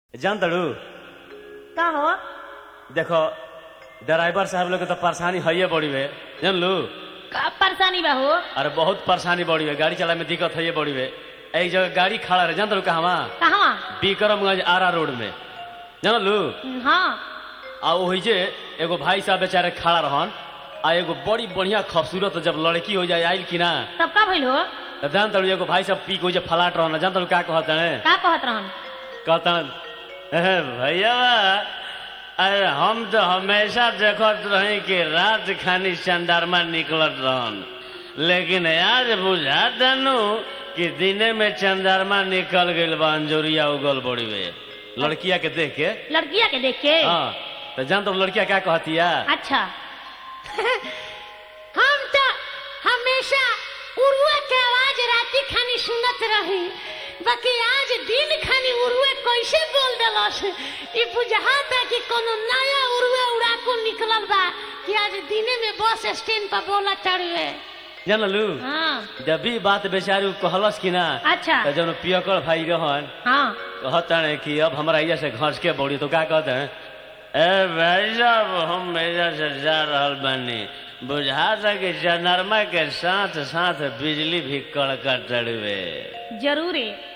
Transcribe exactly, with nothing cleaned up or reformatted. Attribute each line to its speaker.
Speaker 1: जान तड़ू
Speaker 2: का हो?
Speaker 1: देखो ड्राइवर साहब लोग के तो परेशानी है बड़ी वे जान लू।
Speaker 2: का परेशानी बा हो?
Speaker 1: अरे बहुत परेशानी बड़ी है, गाड़ी चलाए में दिक्कत है बड़ी वे। एक जगह गाड़ी खड़ा रहे जान तड़ू कहवा
Speaker 2: कहवा?
Speaker 1: बिक्रमगंज आरा रोड में जान लू।
Speaker 2: हाँ
Speaker 1: आ वही जे एगो भाई साहब बेचारे खड़ा रहन आ एगो बड़ी बढ़िया खूबसूरत जब लड़की हो जाए आयल की ना
Speaker 2: तब का भइल हो?
Speaker 1: तो जान तड़ू एगो भाई साहब पी को जे फलाट रहन जान तड़ू क्या कहत है
Speaker 2: का कहत रहन?
Speaker 1: कहता भैया अरे हम तो हमेशा देखत रहे कि रात खानी चंदारमा निकलत रहन, लेकिन आज बुझा दनु कि दिने में चंदारमा निकल गइल बा, अंजोरिया उगल बड़ी वे लड़किया के देख के।
Speaker 2: लड़किया के देख के?
Speaker 1: हाँ तो जान तो लड़किया क्या कहतिया?
Speaker 2: अच्छा हम तो हमेशा उरुआ के आवाज राती खानी सुनत रही, बाकी आज दिन खानी उरुए कैसे बोल देलस ई बुझाता कि कोनो नया उरुए उड़ाकू निकलल बा कि आज दिने में बस स्टैंड पर बोला चढ़वे।
Speaker 1: जान लू
Speaker 2: हाँ
Speaker 1: जब भी बात बेचारी कहलस कि ना
Speaker 2: अच्छा
Speaker 1: तो जब पियकड़ भाई रहन
Speaker 2: हाँ
Speaker 1: कहता है कि अब हमारा इजा से घस के बड़ी तो क्या कहते हैं ए भाई साहब हम इजा से जा रहल बानी, बुझाता कि चंद्रमा के साथ साथ बिजली भी कड़कट चढ़वे।
Speaker 2: जरूर है।